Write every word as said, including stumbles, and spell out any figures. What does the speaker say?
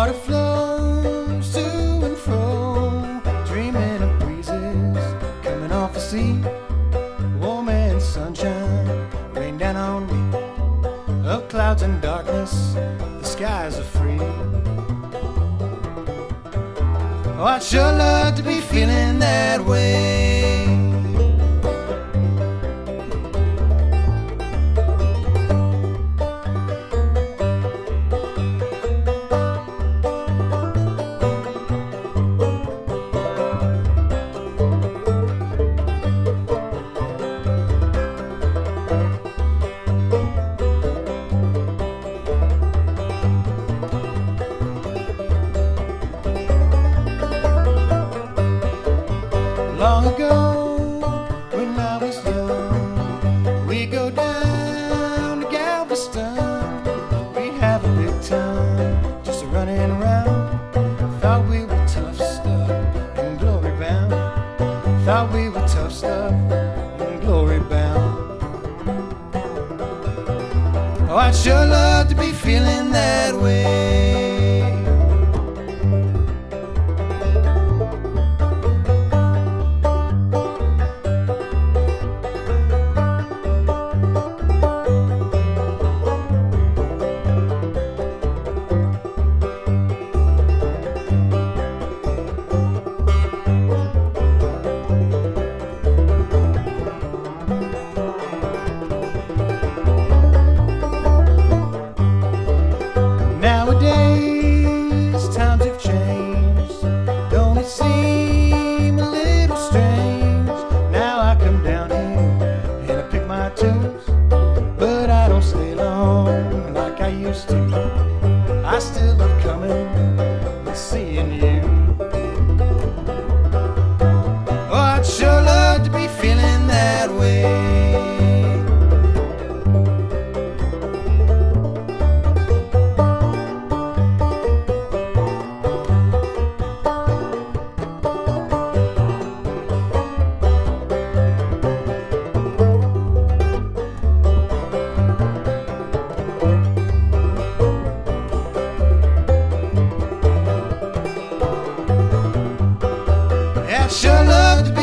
water flows to and fro, dreaming of breezes coming off the sea. Warm and sunshine rain down on me. Of clouds and darkness, the skies are free. Oh, I'd sure love to be feeling that way. Long ago, when I was young, we'd go down to Galveston. We'd have a big time, just a running around. Thought we were tough stuff and glory bound. Thought we were tough stuff and glory bound. Oh, I'd sure love to be feeling that way. Nowadays, times have changed. Don't it seem a little strange? Now I come down here and I pick my toes, but I don't stay long like I used to. I still love coming and seeing you. Oh, I'd sure love to be feeling that way. I'd sure love to